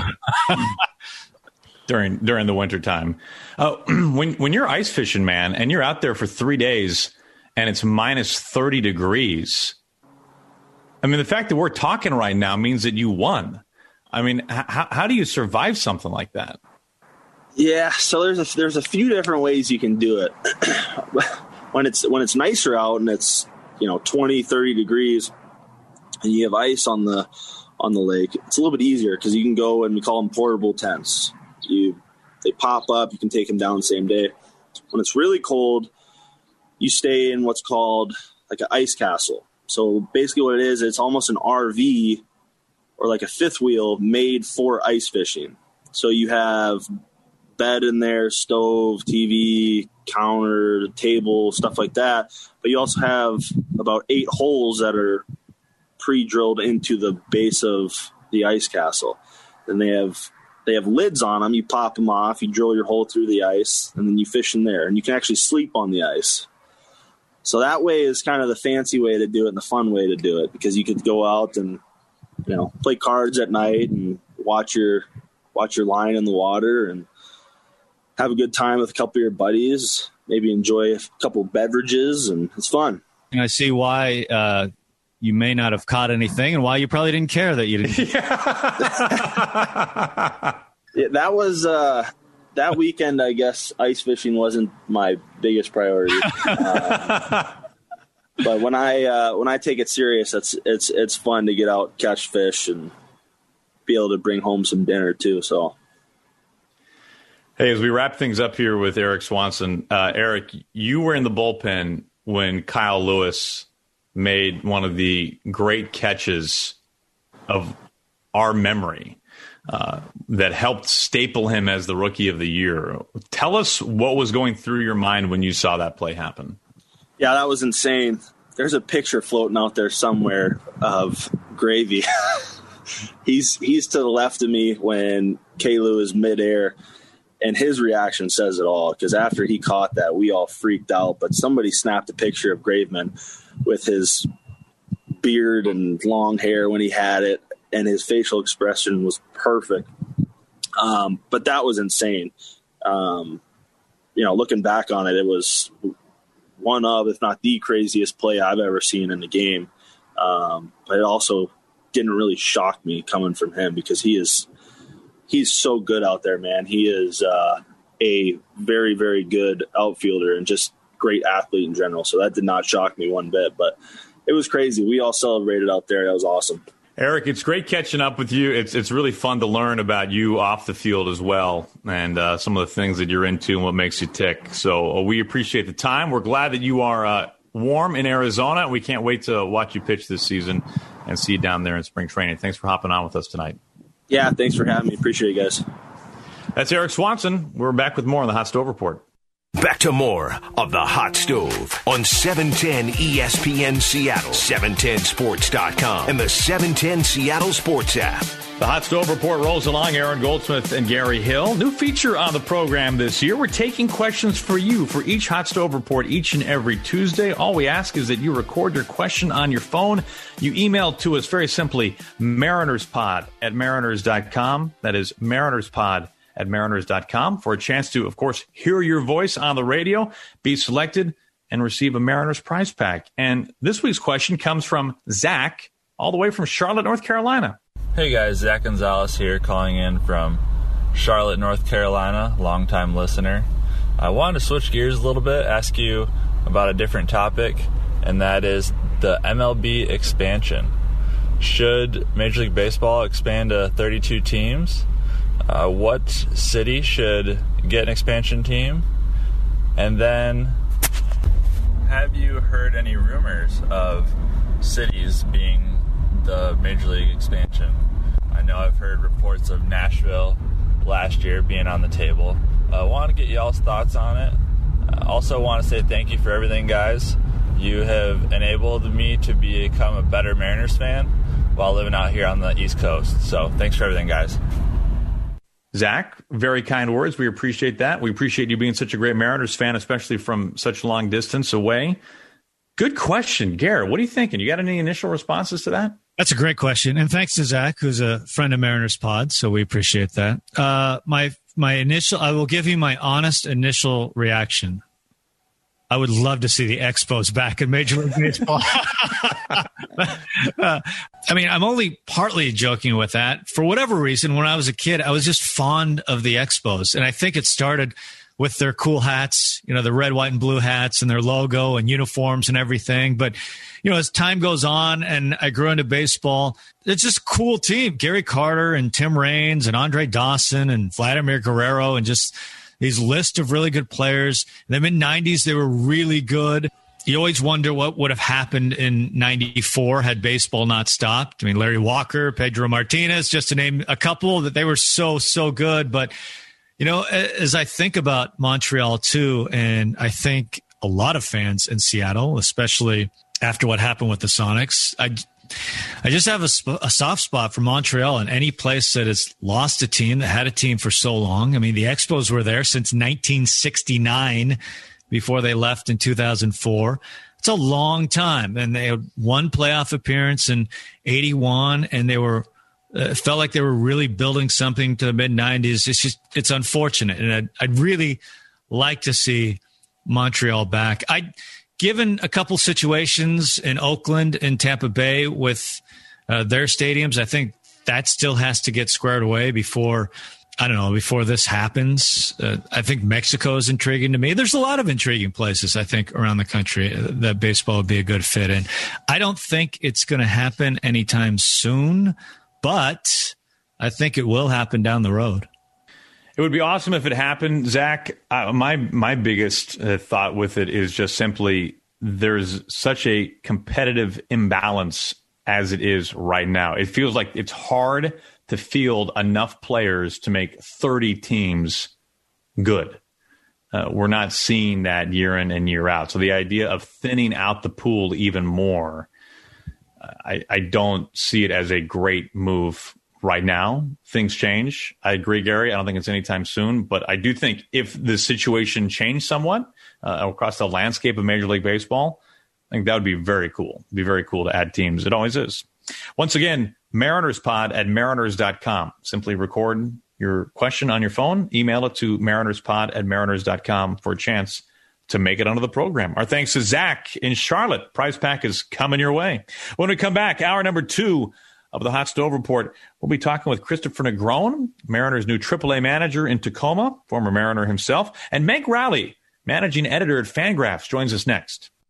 during during the wintertime. Uh, when, when you're ice fishing, man, and you're out there for three days and it's minus thirty degrees, I mean, the fact that we're talking right now means that you won. I mean, how, how do you survive something like that? Yeah, so there's a, there's a few different ways you can do it. when it's when it's nicer out and it's you know twenty, thirty degrees, and you have ice on the on the lake, it's a little bit easier because you can go and we call them portable tents. You they pop up, you can take them down the same day. When it's really cold, you stay in what's called like an ice castle. So basically what it is, it's almost an R V or like a fifth wheel made for ice fishing. So you have bed in there, stove, T V, counter, table, stuff like that. But you also have about eight holes that are pre-drilled into the base of the ice castle. And they have they have lids on them. You pop them off, you drill your hole through the ice, and then you fish in there. And you can actually sleep on the ice. So that way is kind of the fancy way to do it and the fun way to do it, because you could go out and, you know, play cards at night and watch your watch your line in the water and have a good time with a couple of your buddies, maybe enjoy a couple of beverages, and it's fun. And I see why uh, you may not have caught anything and why you probably didn't care that you didn't. Yeah, that was uh, that weekend, I guess, ice fishing wasn't my biggest priority. um, but when I uh, when I take it serious, it's it's it's fun to get out, catch fish, and be able to bring home some dinner too. So, hey, as we wrap things up here with Erik Swanson, uh, Erik, you were in the bullpen when Kyle Lewis made one of the great catches of our memory uh, that helped staple him as the Rookie of the Year. Tell us what was going through your mind when you saw that play happen. Yeah, that was insane. There's a picture floating out there somewhere of Gravy. he's he's to the left of me when K. Lou is midair, And his reaction says it all, because after he caught that, we all freaked out. But somebody snapped a picture of Graveman with his beard and long hair when he had it, and his facial expression was perfect. Um, but that was insane. Um, you know, looking back on it, it was one of, if not the craziest play I've ever seen in the game. Um, but it also didn't really shock me coming from him, because he is he's so good out there, man. He is uh, a very, very good outfielder and just great athlete in general. So that did not shock me one bit, but it was crazy. We all celebrated out there. That was awesome. Eric, it's great catching up with you. It's it's really fun to learn about you off the field as well, and uh, some of the things that you're into and what makes you tick. So uh, we appreciate the time. We're glad that you are uh, warm in Arizona. We can't wait to watch you pitch this season and see you down there in spring training. Thanks for hopping on with us tonight. Yeah, thanks for having me. Appreciate you guys. That's Eric Swanson. We're back with more on the Hot Stove Report. Back to more of the Hot Stove on seven ten E S P N Seattle, seven ten sports dot com, and the seven ten Seattle Sports app. The Hot Stove Report rolls along. Aaron Goldsmith and Gary Hill. New feature on the program this year. We're taking questions for you for each Hot Stove Report each and every Tuesday. All we ask is that you record your question on your phone. You email to us very simply, marinerspod at mariners dot com. That is marinerspod at mariners dot com for a chance to, of course, hear your voice on the radio, be selected, and receive a Mariners prize pack. And this week's question comes from Zach, all the way from Charlotte, North Carolina. Hey guys, Zach Gonzalez here, calling in from Charlotte, North Carolina, longtime listener. I wanted to switch gears a little bit, ask you about a different topic, and that is the M L B expansion. Should Major League Baseball expand to thirty-two teams? Uh, what city should get an expansion team? And then, have you heard any rumors of cities being the Major League expansion? I know I've heard reports of Nashville last year being on the table. I uh, want to get y'all's thoughts on it. I also want to say thank you for everything, guys. You have enabled me to become a better Mariners fan while living out here on the East Coast. So thanks for everything, guys. Zach, very kind words. We appreciate that. We appreciate you being such a great Mariners fan, especially from such long distance away. Good question. Garrett, what are you thinking? You got any initial responses to that? That's a great question. And thanks to Zach, who's a friend of Mariners Pod, so we appreciate that. Uh, my my initial, I will give you my honest initial reaction. I would love to see the Expos back in Major League Baseball. uh, I mean, I'm only partly joking with that. For whatever reason, when I was a kid, I was just fond of the Expos. And I think it started with their cool hats, you know, the red, white, and blue hats and their logo and uniforms and everything. But, you know, as time goes on and I grew into baseball, it's just a cool team. Gary Carter and Tim Raines and Andre Dawson and Vladimir Guerrero and just these list of really good players. In the mid nineties, they were really good. You always wonder what would have happened in ninety-four had baseball not stopped. I mean, Larry Walker, Pedro Martinez, just to name a couple, that they were so, so good. But, you know, as I think about Montreal too, and I think a lot of fans in Seattle, especially after what happened with the Sonics, I I just have a, sp- a soft spot for Montreal and any place that has lost a team, that had a team for so long. I mean, the Expos were there since nineteen sixty-nine before they left in two thousand four. It's a long time. And they had one playoff appearance in eighty-one, and they were uh, felt like they were really building something to the mid nineties. It's just, it's unfortunate. And I'd, I'd really like to see Montreal back. I Given a couple situations in Oakland and Tampa Bay with uh, their stadiums, I think that still has to get squared away before, I don't know, before this happens. Uh, I think Mexico is intriguing to me. There's a lot of intriguing places, I think, around the country that baseball would be a good fit in. I don't think it's going to happen anytime soon, but I think it will happen down the road. It would be awesome if it happened, Zach. Uh, my my biggest uh, thought with it is just simply there's such a competitive imbalance as it is right now. It feels like it's hard to field enough players to make thirty teams good. Uh, we're not seeing that year in and year out. So the idea of thinning out the pool even more, I, I don't see it as a great move right now. Things change. I agree, Gary. I don't think it's anytime soon, but I do think if the situation changed somewhat uh, across the landscape of Major League Baseball, I think that would be very cool. It'd be very cool to add teams. It always is. Once again, MarinersPod at mariners dot com. Simply record your question on your phone, email it to MarinersPod at mariners dot com for a chance to make it onto the program. Our thanks to Zach in Charlotte. Prize Pack is coming your way. When we come back, hour number two of the Hot Stove Report, we'll be talking with Christopher Negron, Mariners' new triple A manager in Tacoma, former Mariner himself, and Meg Rowley, managing editor at Fangraphs, joins us next.